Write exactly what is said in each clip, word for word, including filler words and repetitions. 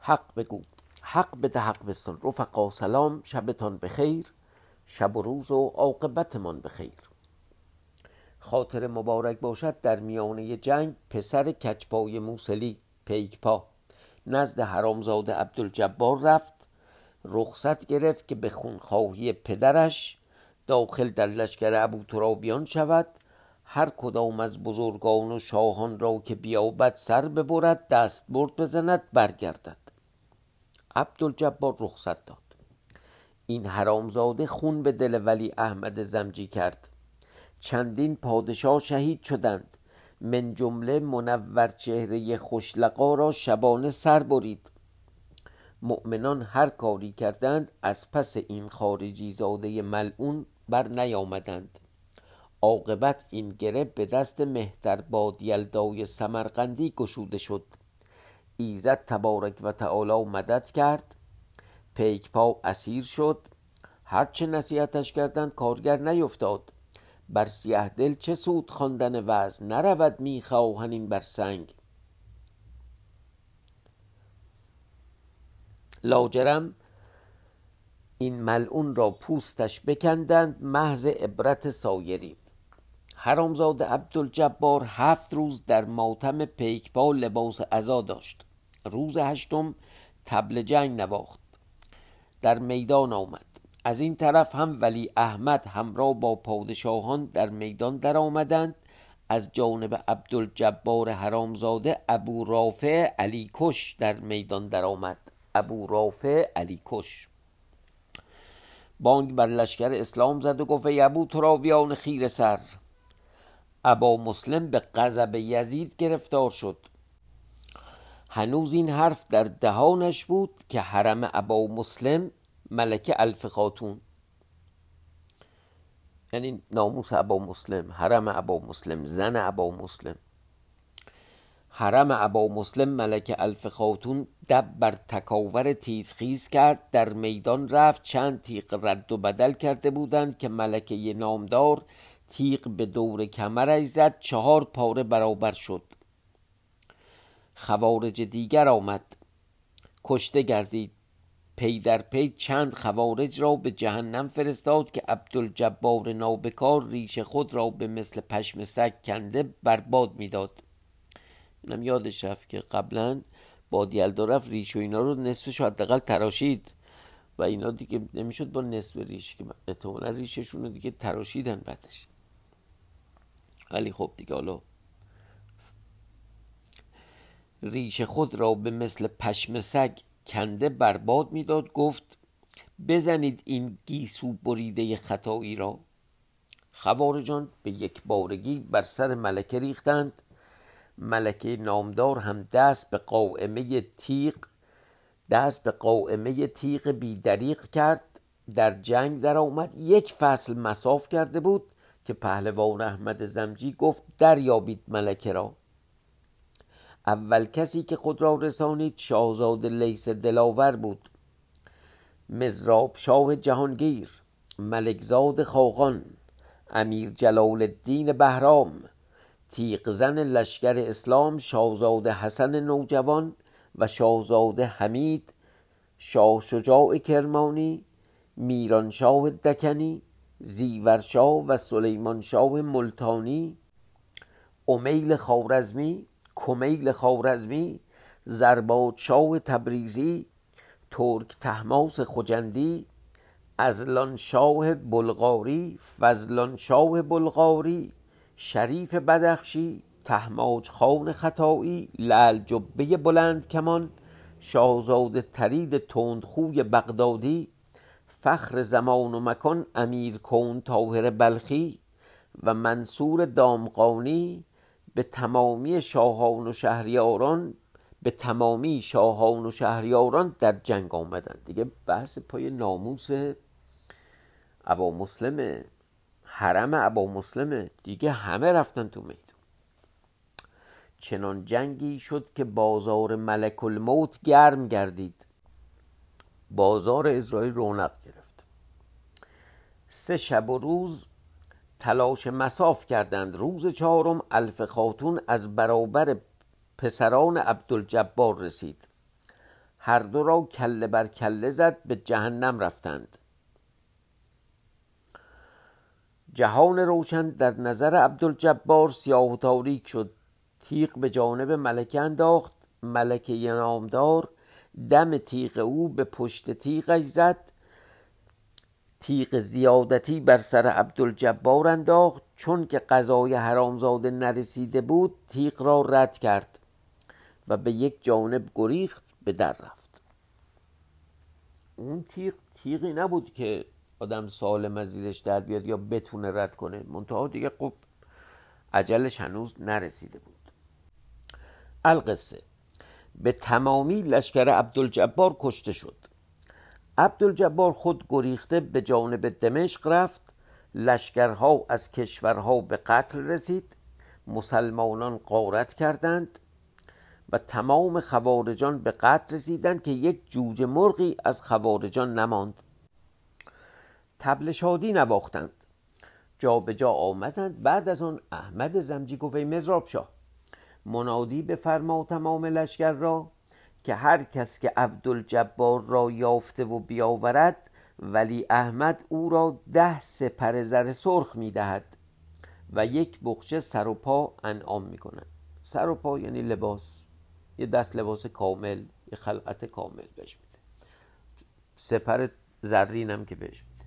حق بگو، حق بده، حق بستان. رفقا سلام، شبتان بخیر، شب و روز و عاقبتمان بخیر. خاطر مبارک باشد در میانه جنگ پسر کجپای موسلی پیکپا نزد حرامزاده عبدالجبار رفت. رخصت گرفت که به خونخواهی پدرش داخل در لشکر ابوترابیان شود. هر کدام از بزرگان و شاهان را که بیابد سر ببرد، دست برد بزند برگردد. عبدالجبار رخصت داد. این حرامزاده خون به دل ولی احمد زمجی کرد. چندین پادشاه شهید شدند، من جمله منور چهره خوشلقا را شبانه سر برید. مؤمنان هر کاری کردند، از پس این خارجی زاده ملعون بر نیامدند. عاقبت این گره به دست مهترباد یلدای سمرقندی گشوده شد. ایزد تبارک و تعالی مدد کرد. پیکپا اسیر شد. هرچه نصیحتش کردند کارگر نیفتاد. بر سیه دل چه سود خواندن وعظ، نرود میخواهنین بر سنگ. لاجرم این ملعون را پوستش بکندند، محض عبرت سایرین. حرامزاده عبدالجبار هفت روز در ماتم پیکپا لباس عزا داشت. روز هشتم طبل جنگ نواخت، در میدان آمد. از این طرف هم ولی احمد همراه با پادشاهان در میدان در آمدند. از جانب عبدالجبار حرامزاده ابو رافع علی کش در میدان در آمد. ابو رافع علی کش بانگ بر لشکر اسلام زد و گفت ای ابوترابیان خیره سر. ابا مسلم به غضب یزید گرفتار شد. هنوز این حرف در دهانش بود که حرم ابا مسلم ملکه الف خاتون، یعنی ناموس ابا مسلم، حرم ابا مسلم، زن ابا مسلم، حرم ابا مسلم ملکه الف خاتون دب بر تکاور تیزخیز کرد. در میدان رفت. چند تیغ رد و بدل کرده بودند که ملکه نامدار تیغ به دور کمرش زد، چهار پاره برابر شد. خوارج دیگر آمد، کشته گردید. پی در پی چند خوارج را به جهنم فرستاد که عبدالجبار نابکار ریش خود را به مثل پشم سگ کنده برباد میداد. اینم یادش رفت که قبلا باد یلدا رفت ریش و اینا رو نصفش حداقل تراشید و اینا دیگه نمیشد با نصف ریش، که احتمالاً ریششون رو دیگه تراشیدن بعدش. ولی خب دیگه حالا ریش خود را به مثل پشم سگ کنده برباد میداد. گفت بزنید این گیسو بریده خطایی را. خوارجان به یک بارگی بر سر ملکه ریختند. ملکه نامدار هم دست به قائمه تیغ دست به قائمه تیغ بی دریغ کرد. در جنگ در آمد. یک فصل مصاف کرده بود که پهلوان احمد زمجی گفت دریابید ملکه را. اول کسی که خود را رسانید شاهزاده لیث دلاور بود. مزراب شاه جهانگیر، ملکزاد خاقان، امیر جلال الدین بهرام، تیغ زن لشکر اسلام شاهزاده حسن نوجوان و شاهزاده حمید، شاه شجاع کرمانی، میران شاه دکنی، زیور شاه و سلیمان شاه ملتانی، امیل خوارزمی، کمیل خوارزمی، زرباد شاه تبریزی، ترک طهماس خجندی، ازلان شاه بلغاری، فضلان شاه بلغاری، شریف بدخشی، طهماج خان خطایی، لعل جبه بلند کمان، شاهزاده ترید تندخوی بغدادی، فخر زمان و مکان امیر کون طاهر بلخی و منصور دامغانی به تمامی شاهان و شهریاران به تمامی شاهان و شهریاران در جنگ آمدند. دیگه بحث پای ناموس ابا مسلم، حرم ابا مسلم، دیگه همه رفتن تو میدون. چنان جنگی شد که بازار ملک الموت گرم گردید. بازار اسرائیل رونق گرفت. سه شب و روز تلاش مصاف کردند. روز چهارم الف خاتون از برابر پسران عبدالجبار رسید. هر دو را کله بر کله زد، به جهنم رفتند. جهان روشن در نظر عبدالجبار سیاه و تاریک شد. تیغ به جانب ملکه انداخت. ملکه نامدار دم تیغ او به پشت تیغش زد. تیغ زیادتی بر سر عبدالجبار انداخت. چون که قضای حرامزاده نرسیده بود، تیغ را رد کرد و به یک جانب گریخت، به در رفت. اون تیغ تیغی نبود که آدم سالم از زیرش در بیاد یا بتونه رد کنه، منتها دیگه خب اجلش هنوز نرسیده بود. القصه به تمامی لشکر عبدالجبار کشته شد. عبدالجبار خود گریخته به جانب دمشق رفت. لشکرها از کشورها به قتل رسید. مسلمانان غارت کردند و تمام خوارجان به قتل رسیدند که یک جوجه مرغی از خوارجان نماند. طبل شادی نواختند، جا به جا آمدند. بعد از آن احمد زمجی گفت ای مضراب شاه، منادی بفرما تمام لشکر را که هر کس که عبدالجبار را یافته و بیاورد، ولی احمد او را ده سپر زر سرخ میدهد و یک بخچه سر و پا انعام میکند. سر و پا یعنی لباس، یه دست لباس کامل، یه خلقت کامل بهش میده. سپر زرین هم که بهش میده.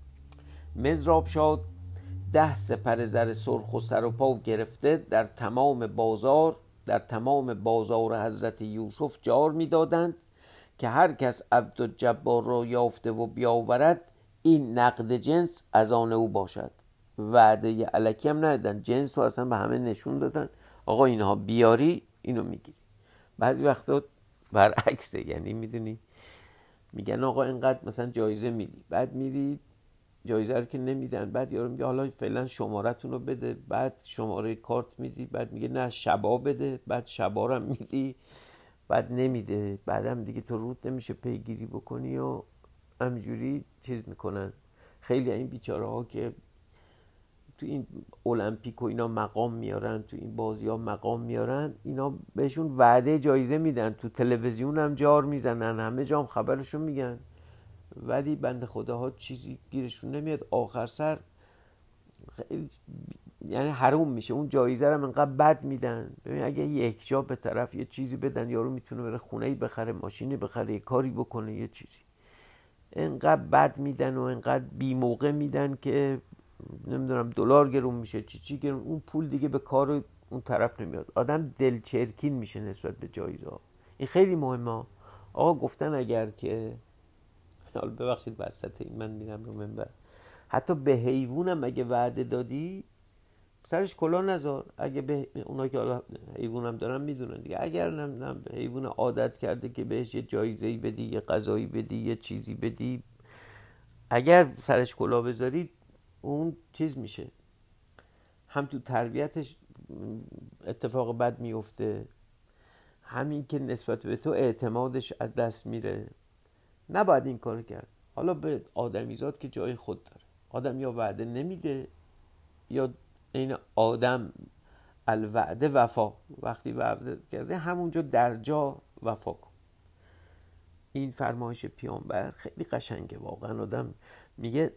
مضراب شاد ده سپر زر سرخ و سر و پا گرفته در تمام بازار در تمام بازار حضرت یوسف جار میدادند که هر کس عبدالجبار را یافته و بیاورد، این نقد جنس از آن او باشد. وعده الکی هم ندادن، جنس رو اصلا به همه نشون دادن. آقا اینها بیاری اینو میگیری. بعضی وقتا برعکسه، یعنی میدونی میگن آقا اینقدر مثلا جایزه میدی، بعد میری جایزه رو که نمیدن، بعد یارو میگه حالا فعلا شمارتون رو بده، بعد شماره کارت میدی، بعد میگه نه شبا بده، بعد شبا رو میدی، بعد نمیده، بعدم دیگه تو رود نمیشه پیگیری بکنی و همینجوری چیز میکنن. خیلی این بیچاره ها که تو این المپیک و اینا مقام میارن، تو این بازی ها مقام میارن، اینا بهشون وعده جایزه میدن، تو تلویزیون هم جار میزنن، همه جا هم خبرشون میگن، ولی بنده خداها چیزی گیرشون نمیاد. آخر سر خیلی یعنی حروم میشه. اون جایزه رو انقدر بد میدن. ببین اگه یک جا به طرف یه چیزی بدن، یارو میتونه بره خونه‌ای بخره، ماشینی بخره، یه کاری بکنه، یه چیزی. انقدر بد میدن و انقدر بی موقع میدن که نمیدونم دلار گرون میشه، چی چی گرون، اون پول دیگه به کار اون طرف نمیاد. آدم دلچرکین میشه نسبت به جایزه ها. این خیلی مهمه. آقا گفتن اگر که حالا ببخشید وسط این من میرم رو منبر، حتی به حیوانم اگه وعده دادی سرش کلاه نذار. اگه به اونا که حالا حیوانم دارن میدونن دیگه، اگر نم نم حیوان عادت کرده که بهش یه جایزه‌ای بدی، یه غذایی بدی، یه چیزی بدی، اگر سرش کلاه بذاری اون چیز میشه، هم تو تربیتش اتفاق بد میفته، همین که نسبت به تو اعتمادش از دست میره. نباید این کار کرد. حالا به آدمیزاد که جای خود داره. آدم یا وعده نمیده یا این آدم الوعده وفا، وقتی وعده کرده همونجا در جا وفا کن. این فرمایش پیامبر خیلی قشنگه واقعا. آدم میگه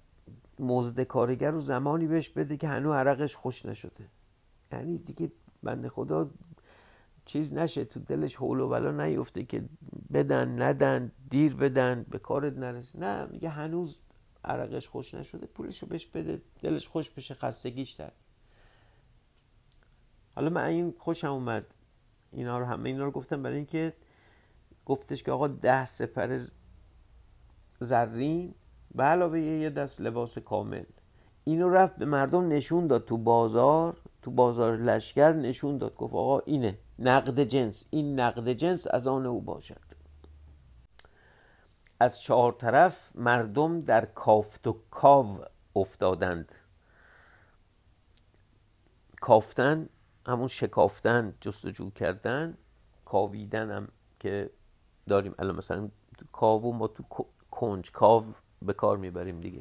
مزد کارگر رو زمانی بهش بده که هنوز عرقش خوش نشده، یعنی دیگه بنده خدا چیز نشه، تو دلش حول و بلا نیفته که بدن ندن، دیر بدن، به کارت نرسه. نه، میگه هنوز عرقش خوش نشده، پولشو بهش بده، دلش خوش بشه، خستگیش در. حالا من این خوشم اومد اینا رو، همه اینا رو گفتم برای اینکه گفتش که آقا ده سپر زرین به علاوه یه دست لباس کامل، اینو رفت به مردم نشون داد، تو بازار تو بازار لشکر نشون داد، گفت آقا اینه نقد جنس، این نقد جنس از آن او باشد. از چهار طرف مردم در کافت و کاو افتادند. کافتن همون شکافتن، جستجو کردن. کاویدن هم که داریم الان، مثلا کاو ما تو کنج کاو به کار میبریم دیگه.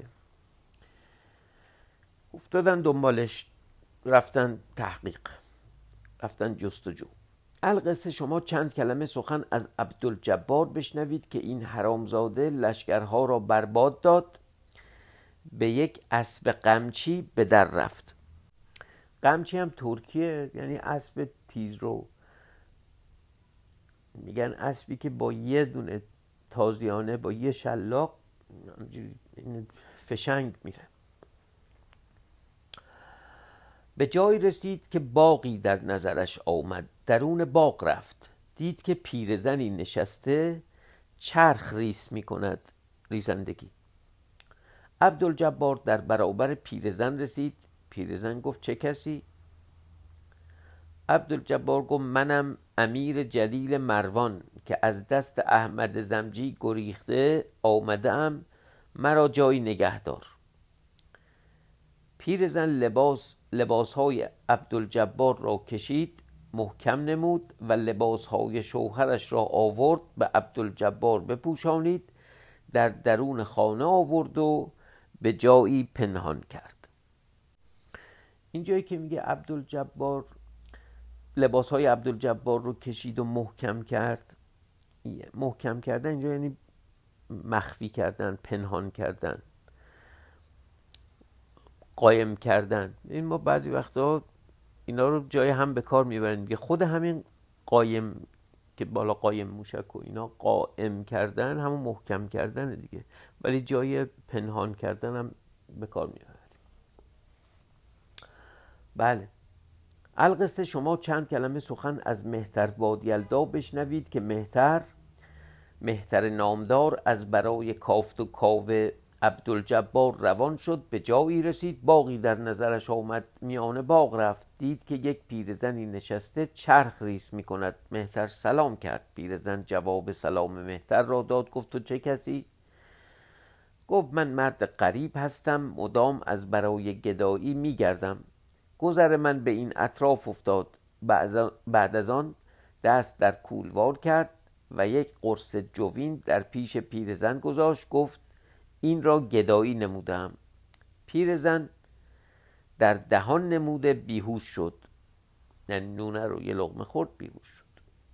افتادن دنبالش، رفتن تحقیق، رفتن جستجو. القصه شما چند کلمه سخن از عبدالجبار بشنوید که این حرامزاده لشکرها را برباد داد، به یک اسب قمچی به در رفت. قمچی هم ترکیه یعنی اسب تیزرو، میگن اسبی که با یه دونه تازیانه با یه شلاق فشنگ میره. به جایی رسید که باغی در نظرش آمد. درون باغ رفت، دید که پیرزنی نشسته چرخ ریس میکند، ریزندگی. عبدالجبار در برابر پیرزن رسید. پیرزن گفت چه کسی؟ عبدالجبار گفت منم امیر جلیل مروان که از دست احمد زمجی گریخته آمدم، مرا جایی نگهدار. پیرزن لباس لباسهای عبدالجبار را کشید، محکم نمود و لباسهای شوهرش را آورد به عبدالجبار بپوشانید، در درون خانه آورد و به جایی پنهان کرد. اینجایی که میگه عبدالجبار لباسهای عبدالجبار رو کشید و محکم کرد، محکم کردن اینجا یعنی مخفی کردن، پنهان کردن، قایم کردن. این ما بعضی وقتا اینا رو جای هم به کار میبریم که خود همین قایم که بالا قایم موشک و اینا قائم کردن همون محکم کردن دیگه، ولی جای پنهان کردن هم به کار میبریم. بله. القصه شما چند کلمه سخن از مهتر بادیلدا بشنوید که مهتر مهتر نامدار از برای کافت و کاوه عبدالجبار روان شد. به جایی رسید باغی در نظرش آمد، میان باغ رفت، دید که یک پیرزنی نشسته چرخ ریس می کند. مهتر سلام کرد. پیرزن جواب سلام مهتر را داد. گفت تو چه کسی؟ گفت من مرد غریب هستم، مدام از برای گدایی می گردم. گذر من به این اطراف افتاد. بعد از آن دست در کولوار کرد و یک قرص جوین در پیش پیرزن گذاشت. گفت این را گدایی نمودم. پیرزن در دهان نموده بیهوش شد، یعنی نونه رو یه لقمه خورد بیهوش شد.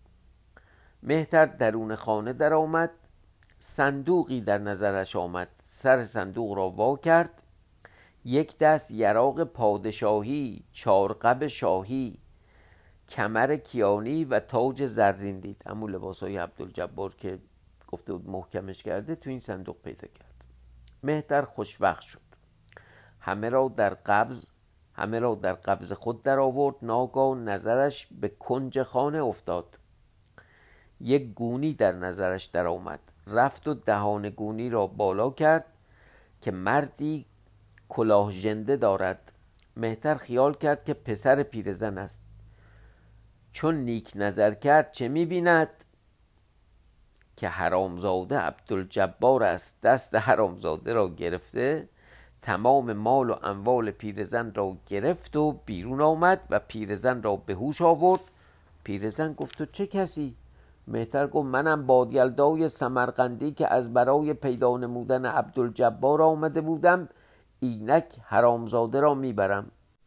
مهتر درون خانه در آمد، صندوقی در نظرش آمد، سر صندوق را وا کرد. یک دست یراق پادشاهی، چارقب شاهی، کمر کیانی و تاج زرین دید. همون لباسای عبدالجبار که گفته بود محکمش کرده تو این صندوق پیدا کرد. مهتر خوشوقت شد، همه را در قبض همه را در قبض خود در آورد. ناگاه نظرش به کنج خانه افتاد. یک گونی در نظرش در آمد، رفت و دهان گونی را بالا کرد که مردی کلاه ژنده دارد. مهتر خیال کرد که پسر پیرزن است. چون نیک نظر کرد چه می‌بیند که حرامزاده عبدالجبار است. دست حرامزاده را گرفته، تمام مال و اموال پیرزن را گرفت و بیرون آمد و پیرزن را به هوش آورد. پیرزن گفت تو چه کسی؟ مهتر گفت منم بادیلدای سمرقندی که از برای پیدا نمودن عبدالجبار آمده بودم، اینک حرامزاده را میبرم.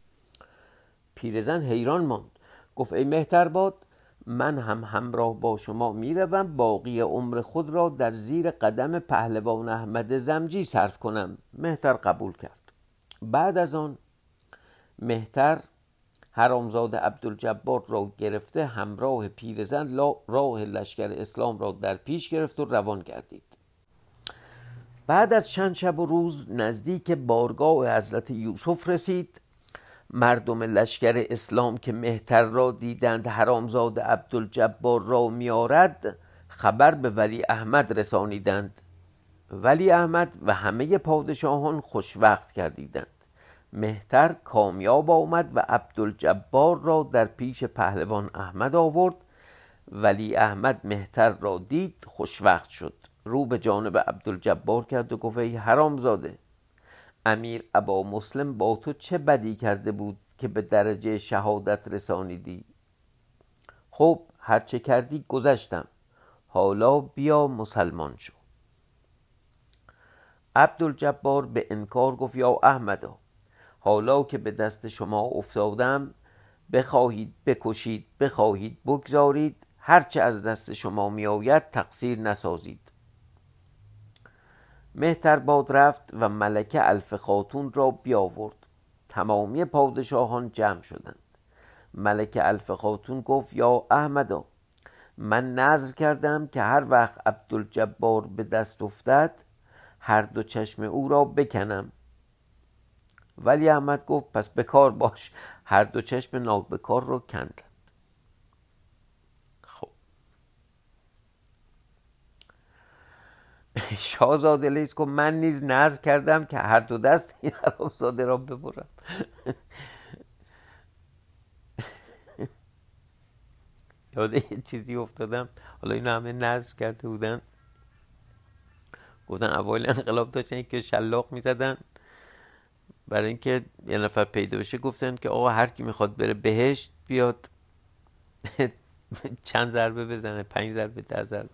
پیرزن حیران ماند، گفت ای مهتر باد، من هم همراه با شما میروم، باقی عمر خود را در زیر قدم پهلوان احمد زمجی صرف کنم. مهتر قبول کرد. بعد از آن مهتر حرامزاده عبدالجبار را گرفته همراه پیرزن راه لشکر اسلام را در پیش گرفت و روان گردید. بعد از چند شب و روز نزدیک بارگاه حضرت یوسف رسید. مردم لشکر اسلام که مهتر را دیدند حرامزاده عبدالجبار را میارد، خبر به ولی احمد رسانیدند. ولی احمد و همه پادشاهان خوشوقت کردیدند. مهتر کامیاب آمد و عبدالجبار را در پیش پهلوان احمد آورد. ولی احمد مهتر را دید، خوشوقت شد، رو به جانب عبدالجبار کرد و گفت ای حرامزاده، امیر ابا مسلم با تو چه بدی کرده بود که به درجه شهادت رسانیدی؟ خب هر چه کردی گذشتم، حالا بیا مسلمان شو. عبدالجبار به انکار گفت یا احمدا، حالا که به دست شما افتادم بخواهید بکشید، بخواهید بگذارید، هرچه از دست شما می آید تقصیر نسازید. مهترباد رفت و ملکه الف خاتون را بیاورد. تمامی پادشاهان جمع شدند. ملکه الف خاتون گفت یا احمدا، من نذر کردم که هر وقت عبدالجبار به دست افتد هر دو چشم او را بکنم. ولی احمد گفت پس بکار باش. هر دو چشم نابکار را کندند. خب شاهزاده لیس گفت من نیز نذر کردم که هر دو دست این حرامزاده را ببرم. یاده یه چیزی افتادم، حالا اینو همه نذر کرده بودن، گفتن اوایل انقلاب داشتن که شلاق میزدن برای اینکه یه نفر پیدا بشه، گفتن که آقا هر کی میخواد بره بهشت بیاد چند ضربه بزنه، پنج ضربه، ده ضربه.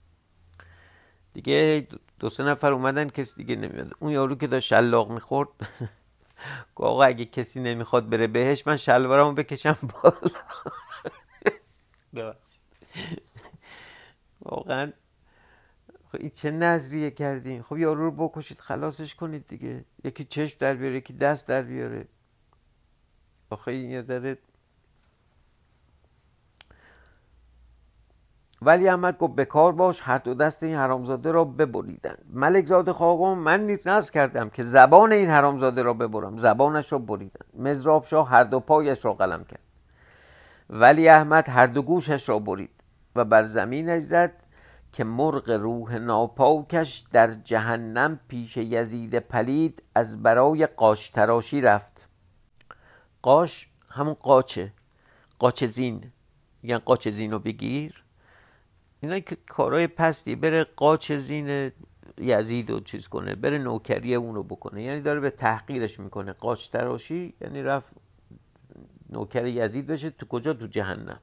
دیگه دو سه نفر اومدن، کسی دیگه نمیاد. اون یارو که داشت شلاق میخورد گفت آقا اگه کسی نمیخواد بره بهشت من شلوارمو بکشم بالا. واقعا خب این چه نظریه کردین؟ خب یارو رو بکشید خلاصش کنید دیگه، یکی چشم در بیاره، یکی دست در بیاره. آخه این یه ذره. ولی احمد گفت بکار باش، هر دو دست این حرامزاده را ببریدند. ملک زاده خاقان من نیز نذر کردم که زبان این حرامزاده را ببرم. زبانش را بریدند. مضراب شاه هر دو پایش را قلم کرد. ولی احمد هر دو گوشش را برید و بر زمینش زد که مرغ روح ناپاکش در جهنم پیش یزید پلید از برای قاش تراشی رفت. قاش همون قاچه، قاچ زین، میگن قاچ زینو بگیر. اینا که کارهای پستی، بره قاچ زین یزید رو چیز کنه، بره نوکری اونو بکنه، یعنی داره به تحقیرش میکنه. قاچ تراشی یعنی رفت نوکر یزید بشه. تو کجا؟ تو جهنم.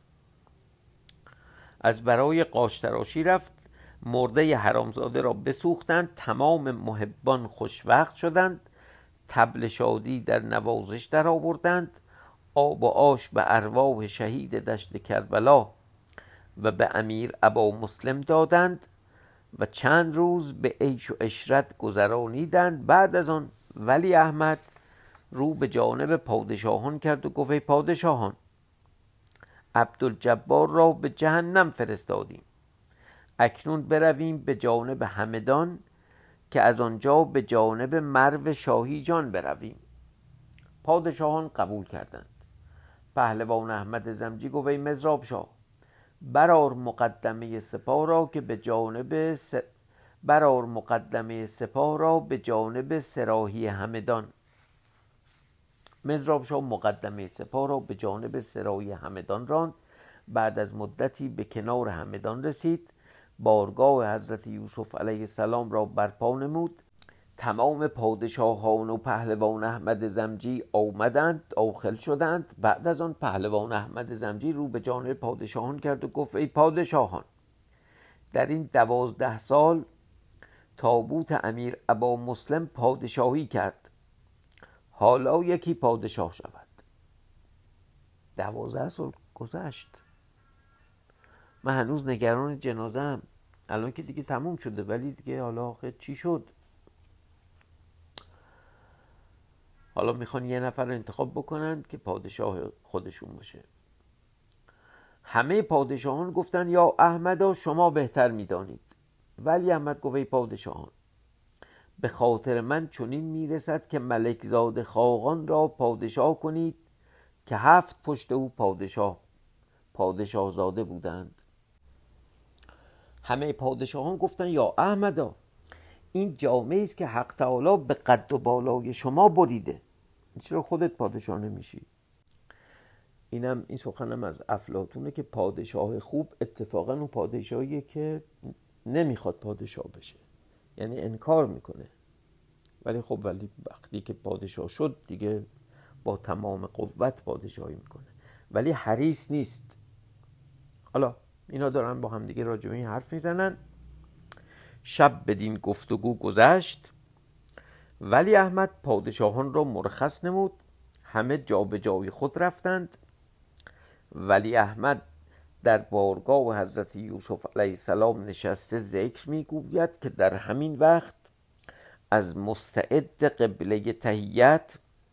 از برای قاش تراشی رفت. مرده حرامزاده را بسوختند. تمام محبان خوشوقت شدند. طبل شادی در نوازش در آوردند. آب و آش به ارواح شهید دشت کربلا و به امیر ابا مسلم دادند و چند روز به عیش و عشرت گذرانیدند. بعد از آن ولی احمد رو به جانب پادشاهان کرد و گفت ای پادشاهان، عبدالجبار را به جهنم فرستادیم. اکنون برویم به جانب همدان که از آنجا به جانب مرو شاهی جان برویم. پادشاهان قبول کردند. پهلوان احمد زمجی گفت ای مضراب شاه، برار مقدمه سپاه را که به جانب س... برار مقدمه سپاه را به جانب سراحی همدان. مضراب شاه مقدمه سپاه را به جانب سراحی همدان راند. بعد از مدتی به کنار همدان رسید. بارگاه حضرت یوسف علیه السلام را برپا نمود. تمام پادشاهان و پهلوان احمد زمجی آمدند، داخل شدند. بعد از آن پهلوان احمد زمجی رو به جانب پادشاهان کرد و گفت ای پادشاهان، در این دوازده سال تابوت امیر ابا مسلم پادشاهی کرد. حالا یکی پادشاه شود. دوازده سال گذشت. من هنوز نگران جنازه‌ام. الان که دیگه تموم شده، ولی دیگه حالا آخه چی شد؟ حالا میخوان یه نفر رو انتخاب بکنن که پادشاه خودشون باشه. همه پادشاهان گفتن یا احمدا شما بهتر میدانید. ولی احمد گفت ای پادشاهان، به خاطر من چنین میرسد که ملک زاده خاقان را پادشاه کنید که هفت پشت او پادشاه پادشاه زاده بودند. همه پادشاهان گفتن یا احمدا، این جامعه است که حق تعالی به قد و بالای شما بریده، چرا خودت پادشاه نمیشی؟ اینم این سخنم از افلاطونه که پادشاه خوب اتفاقا اون پادشاهیه که نمیخواد پادشاه بشه، یعنی انکار میکنه. ولی خب ولی وقتی که پادشاه شد دیگه با تمام قوت پادشاهی میکنه، ولی حریص نیست. حالا اینا دارن با هم دیگه راجع به این حرف میزنن. شب بدین گفتگو گذشت. ولی احمد پادشاهان را مرخص نمود. همه جا به جای خود رفتند. ولی احمد در بارگاه حضرت یوسف علیه السلام نشسته ذکر میگوید که در همین وقت از مستعد قبله تحیت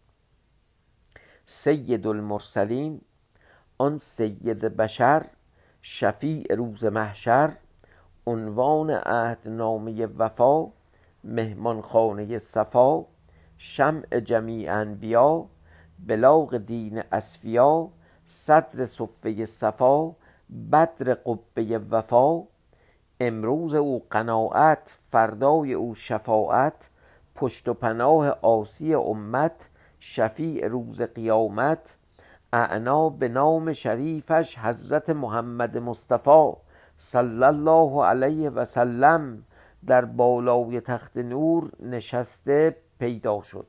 سید المرسلین، آن سید بشر، شفیع روز محشر، عنوان عهدنامه وفا، مهمان خانه صفا، شمع جمیع انبیا، بلاغ دین اصفیا، صدر صفه صفا، بدر قبه وفا، امروز او قناعت، فردای او شفاعت، پشت و پناه عاصی امت، شفیع روز قیامت، اعنا به نام شریفش حضرت محمد مصطفی صلی الله علیه و سلم در بالای تخت نور نشسته پیدا شد.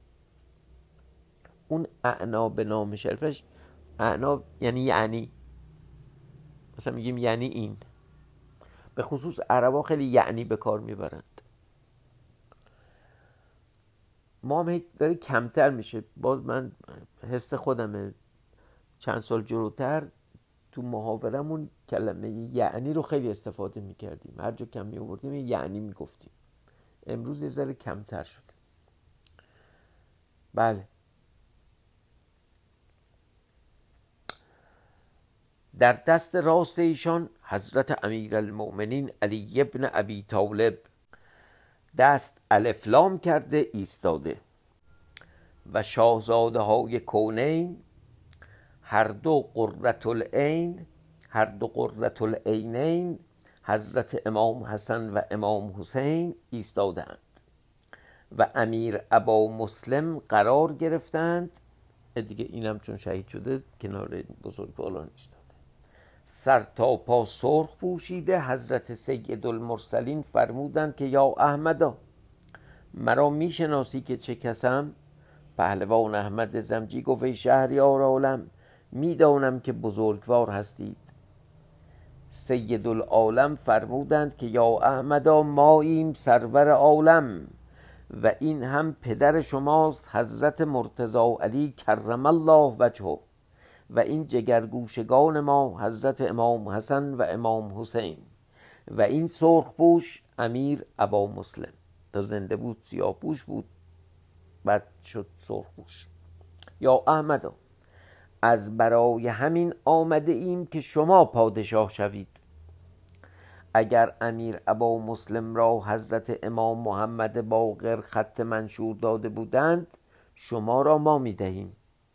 اون اعنا به نام شریفش، اعنا یعنی یعنی مثلا میگیم یعنی این، به خصوص عربا خیلی یعنی به کار میبرند. ما هم داره کمتر میشه. باز من حس خودمه چند سال جلوتر تو محاورمون کلمه یعنی رو خیلی استفاده میکردیم، هر جا کم میآوردیم یعنی میگفتیم. امروز یه ذره کمتر شد. بله، در دست راست ایشان حضرت امیرالمؤمنین علی ابن ابی طالب دست الفلام کرده ایستاده و شاهزاده های کونین هر دو قرة العین هر دو قرة العینین حضرت امام حسن و امام حسین ایستادند و امیر ابا مسلم قرار گرفتند. دیگه اینم چون شهید شده کنار بزرگواران ایستاده. سر تا پا سرخ پوشیده حضرت سید المرسلین فرمودند که یا احمدا، مرا میشناسی که چه کسم؟ پهلوان احمد زمجی گفت ای شهریار عالم، میدانم که بزرگوار هستید. سید العالم فرمودند که یا احمدا، ماییم سرور عالم و این هم پدر شماست حضرت مرتضی علی کرم الله وجهه و این جگرگوشگان ما حضرت امام حسن و امام حسین و این سرخپوش امیر ابا مسلم. تا زنده بود سیاه‌پوش بود، بعد شد سرخپوش. یا احمدا، از برای همین آمده ایم که شما پادشاه شوید. اگر امیر ابا مسلم را حضرت امام محمد باقر خط منشور داده بودند، شما را ما میدهیم.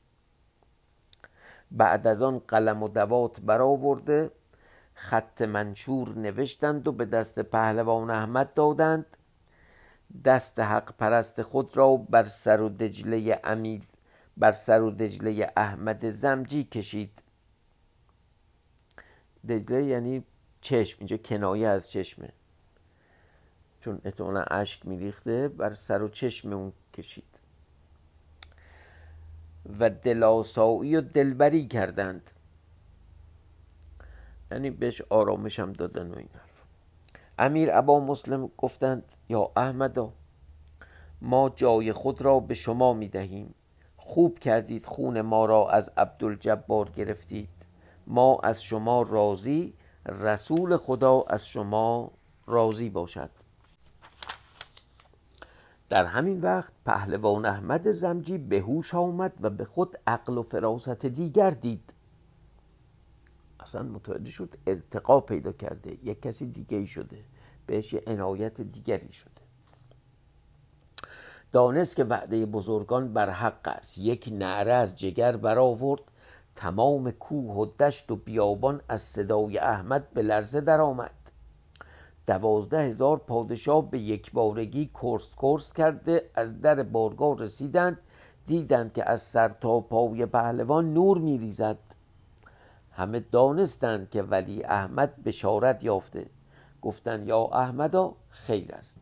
بعد از آن قلم و دوات برآورده خط منشور نوشتند و به دست پهلوان احمد دادند. دست حق پرست خود را بر سر و دجله امیر بر سر و دجله احمد زمجی کشید. دجله یعنی چشم، اینجا کنایه از چشمه، چون احتمالا اشک میریخته، بر سر و چشم اون کشید و دلاسایی و دلبری کردند، یعنی بهش آرامش هم دادن و این حرف. امیر ابا مسلم گفتند یا احمدا، ما جای خود را به شما میدهیم. خوب کردید خون ما را از عبدالجبار گرفتید. ما از شما راضی، رسول خدا از شما راضی باشد. در همین وقت پهلوان احمد زمجی به هوش آمد و به خود عقل و فراست دیگر دید. اصلا متوجه شد ارتقا پیدا کرده، یک کسی دیگه ای شده، بهش یه عنایت دیگری شده. دانست که وعده بزرگان بر حق است. یک نعره از جگر برآورد، تمام کوه و دشت و بیابان از صدای احمد به لرزه در آمد. دوازده هزار پادشاه به یک بارگی کرس کرس کرده از در بارگاه رسیدند. دیدند که از سر تا پای پهلوان نور می ریزد. همه دانستند که ولی احمد بشارت یافته. گفتند یا احمدا، خیر است.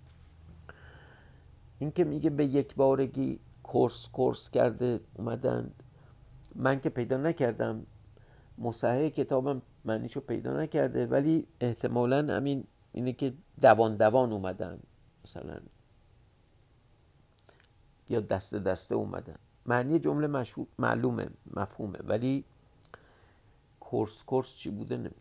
این که میگه به یک بارگی کرس کرس کرده اومدند، من که پیدا نکردم، مصحح کتابم معنیشو پیدا نکرده، ولی احتمالاً همین اینه که دوان دوان اومدن، مثلا یا دسته دسته اومدن. معنی جمله مشهور معلومه، مفهومه، ولی کورس کورس چی بوده نمیدونم.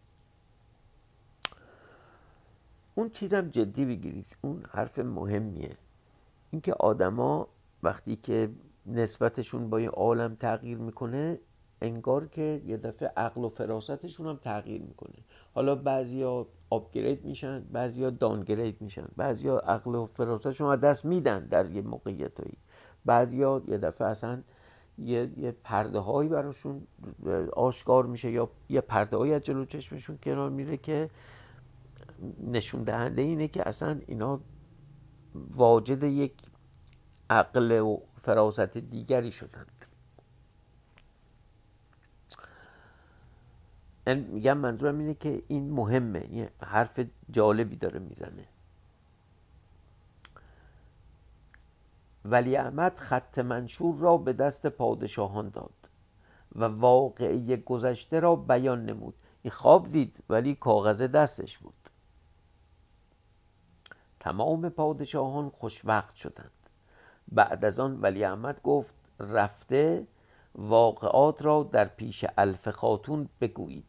اون چیزم جدی بگیرید، اون حرف مهمیه، اینکه آدما وقتی که نسبتشون با یه عالم تغییر میکنه انگار که یه دفعه عقل و فراستشون هم تغییر میکنه. حالا بعضیا آپگرید میشن، بعضیا دانگرید میشن، بعضیا عقل و فراستشون از دست میدن در یه موقعیتایی، بعضیا یه دفعه اصلا یه, یه پرده هایی براشون آشکار میشه یا یه پرده هایی از جلو چشمشون کنار میره که نشون دهنده اینه که اصلا اینا واجد یک عقل و فراست دیگری شدند. میگم منظورم اینه که این مهمه، یه حرف جالبی داره میزنه. ولی احمد خط منشور را به دست پادشاهان داد و واقعه گذشته را بیان نمود. این خواب دید ولی کاغذ دستش بود. تمام پادشاهان خوشوقت شدند. بعد از آن ولی احمد گفت رفته واقعات را در پیش الف خاتون بگویید.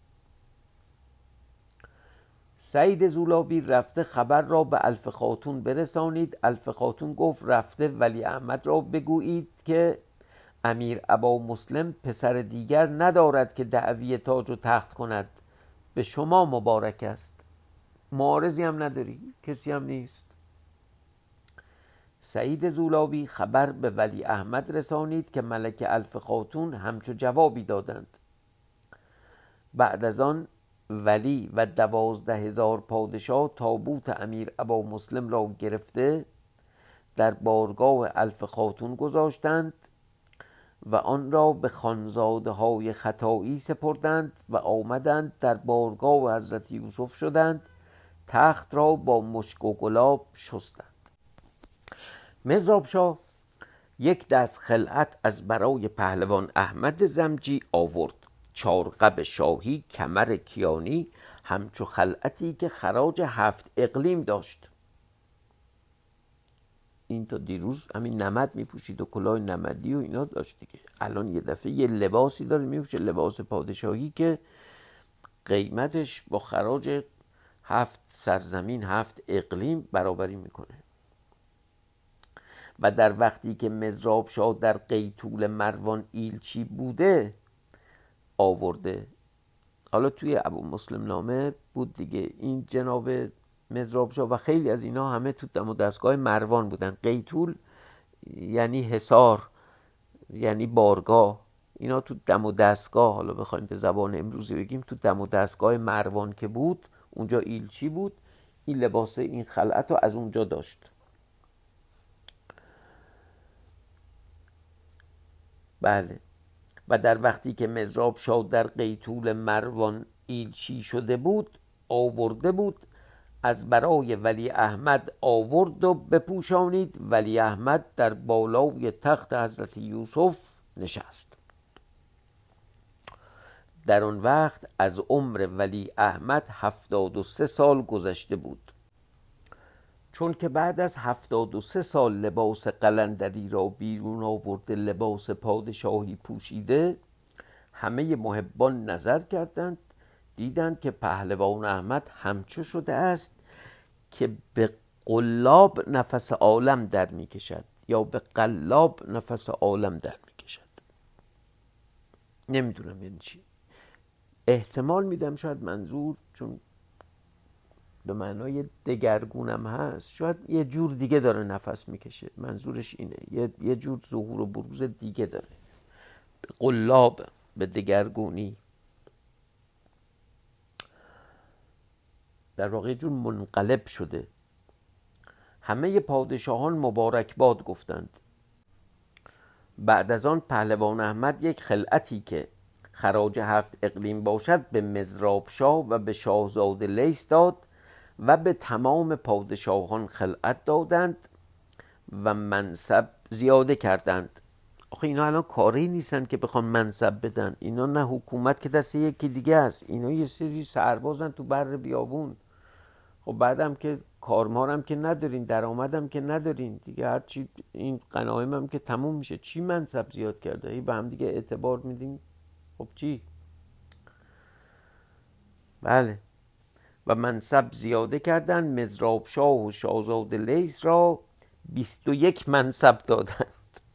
سعید زولابی رفته خبر را به الف خاتون برسانید. الف خاتون گفت رفته ولی احمد را بگویید که امیر ابا مسلم پسر دیگر ندارد که دعوی تاج و تخت کند. به شما مبارک است. معارضی هم نداری، کسی هم نیست. سعید زولابی خبر به ولی احمد رسانید که ملک الف خاتون همچو جوابی دادند. بعد از آن ولی و دوازده هزار پادشاه تابوت امیر ابا مسلم را گرفته در بارگاه الف خاتون گذاشتند و آن را به خانزاده های ختایی سپردند و آمدند در بارگاه حضرت یوسف شدند. تخت را با مشک و گلاب شستند. مضراب شاه یک دست خلعت از برای پهلوان احمد زمجی آورد. چارقب شاهی، کمر کیانی، همچو خلعتی که خراج هفت اقلیم داشت. این تا دیروز همین نمد میپوشید و کلاه نمدی و اینا داشت دیگه. الان یه دفعه یه لباسی داره میپوشه، لباس پادشاهی که قیمتش با خراج هفت سرزمین، هفت اقلیم برابری میکنه. و در وقتی که مضراب شاه در قیتول مروان ایلچی بوده آورده. حالا توی ابو مسلم نامه بود دیگه، این جناب مضراب شاه و خیلی از اینا همه تو دم و دستگاه مروان بودن. قیتول یعنی حصار، یعنی بارگاه. اینا تو دم و دستگاه، حالا بخوایم به زبان امروزی بگیم، تو دم و دستگاه مروان که بود اونجا ایلچی بود. این لباس، این خلعت رو از اونجا داشت. بله. و در وقتی که مضراب شاه در قیتول مروان ایلچی شده بود آورده بود، از برای ولی احمد آورد و بپوشانید. ولی احمد در بالای تخت حضرت یوسف نشست. در آن وقت از عمر ولی احمد هفتاد و سه سال گذشته بود. چون که بعد از هفتاد و سه سال لباس قلندری را بیرون آورده، لباس پادشاهی پوشیده، همه محبان نظر کردند، دیدند که پهلوان احمد همچو شده است که به قلاب نفس عالم در می کشد یا به قلاب نفس عالم در می کشد. نمیدونم یعنی چی. احتمال میدم شاید منظور چون به معنای دگرگونم هست، شاید یه جور دیگه داره نفس میکشه. منظورش اینه، یه, یه جور ظهور و بروز دیگه داره. به قلاب، به دگرگونی، در واقع جور منقلب شده. همه پادشاهان مبارکباد گفتند. بعد از آن پهلوان احمد یک خلعتی که خراج هفت اقلیم باشد به مضراب شاه و به شاهزاده لیث داد و به تمام پادشاهان خلعت دادند و منصب زیاده کردند. آخه اینا الان کاری نیستن که بخوان منصب بدن. اینا نه حکومت که دست یکی دیگه است، اینا یه سری سربازن تو بر بیابون. خب بعدم که کارمارم که ندارین، درآمدم که ندارین دیگه، هرچی این غنایم هم که تموم میشه، چی منصب زیاد کرده؟ ای به هم دیگه اعتبار میدین؟ خب چی؟ بله. و منصب زیاده کردند، مضراب شاه و شاهزاده لیث را بیست و یک منصب دادند.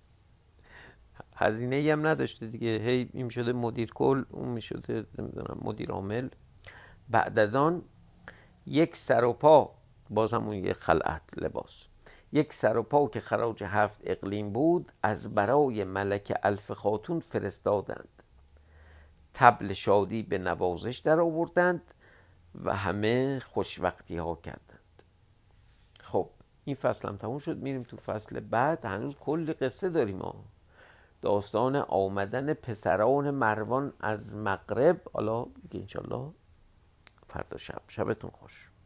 هزینه ای هم نداشته دیگه، هی این شده مدیر کل، اون می شده نمیدونم مدیر عامل. بعد از آن یک سر و پا، باز همون یک خلعت لباس، یک سر و پا که خراج هفت اقلیم بود از برای ملکه الف خاتون فرستادند. طبل شادی به نوازش در آوردند و همه خوشوقتی ها کردند. خب این فصل هم تموم شد، میریم تو فصل بعد. هنوز کلی قصه داریم ها. داستان آمدن پسران مروان از مغرب. حالا انشالله فردا شب. شبتون خوش.